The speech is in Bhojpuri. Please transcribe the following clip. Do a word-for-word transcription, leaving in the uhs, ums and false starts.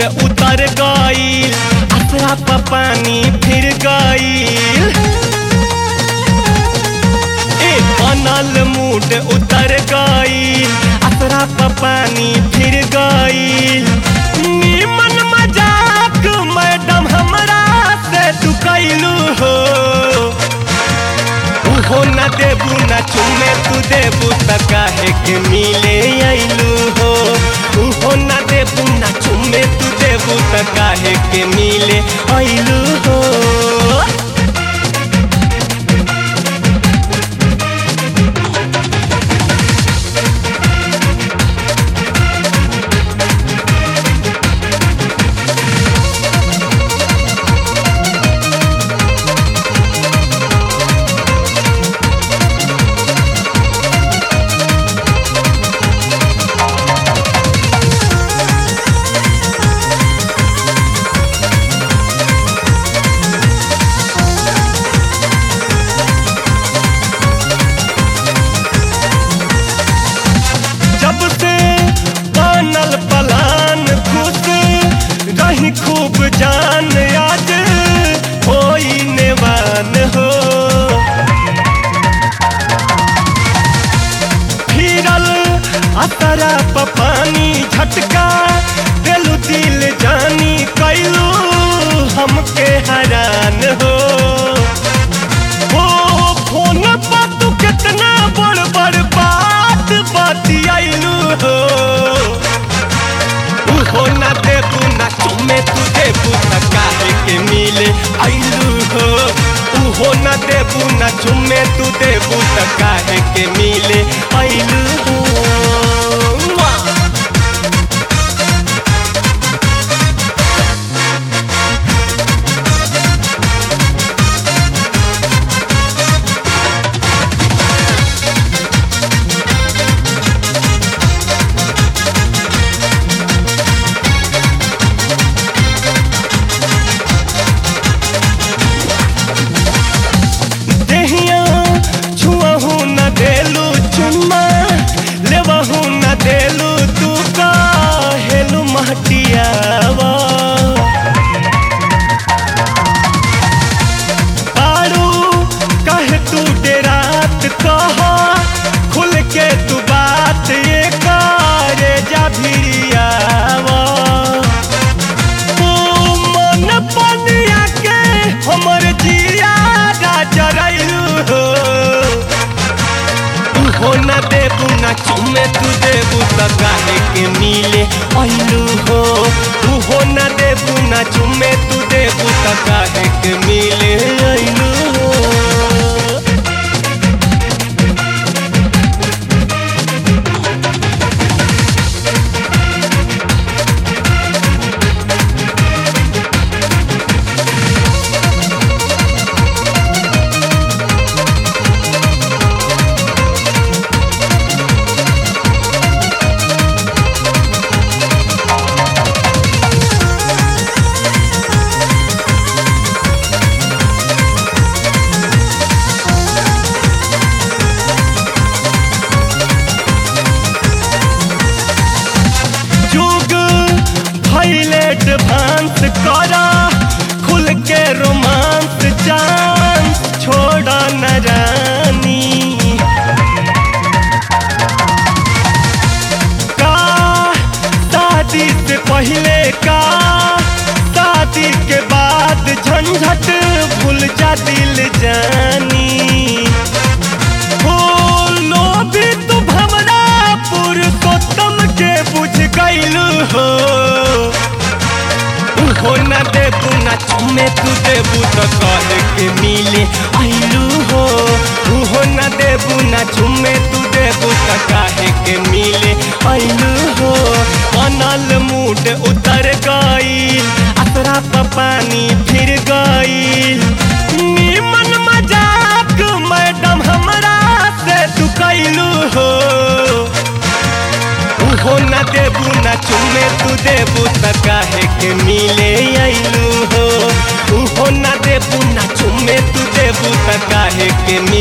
उतर गईल, असरा प पानी फिर गईल। ए बनल मूड उतर गईल, असरा प पानी फिर गईल। नीमन मजाक मैडम हमरा से तू कैलू हो, उहो न देबू न चुमे तू देबू त काहे के मिले अइलू हो। उहो न देबू न चुमे तू देबू त काहे के मिले अइलू हो। खूब जान आज होई नेवान हो, फिरल असरा प पानी झटका दिलु दिल जानी कैलू हमके हैरान हो। हो फोन पर तू कितना बड़ बड़ बात बतियाइलू हो। उहो न देबू न चुमे तू देबू त काहे के मिले अइलू हो। उहो न देबू न चुमे तू देबू त काहे के मिले अइलू हो। देलू तू काहेलू महटियावा, आड़ू कहे तू डेरात कहा खुल के तू बात ये करे जा भिरियावा। तू मन पनिया के हमर जिया जरैलू हो। उहो न देबू न चुमे तू देबू त काहे के मिले अइलू हो। उहो न देबू न चुमे तू देबू त काहे के मिले अइलू हो। एडवांस करा खुल के रोमांस जान छोड़ा न रानी। का शादी से पहले का शादी के बाद झंझट भूल जा दिल जानी। हो लो भी तू भमरा पुरुषोत्तम के बुझ गइलू हो। उहो न देबू न चुमे तू देबू त काहे के मिले अइलू हो। उहो न देबू न चुमे तू देबू त काहे के मिले अइलू हो। बनल मूड उतर गईल, असरा प पानी फिर गईल। नीमन मजाक मैडम हमरा से तू कैलू हो। उहो न देबू न चुमे तू देबू त काहे के मिले अइलू हो। उहो न देबू न चुमे तू देबू त काहे के मिले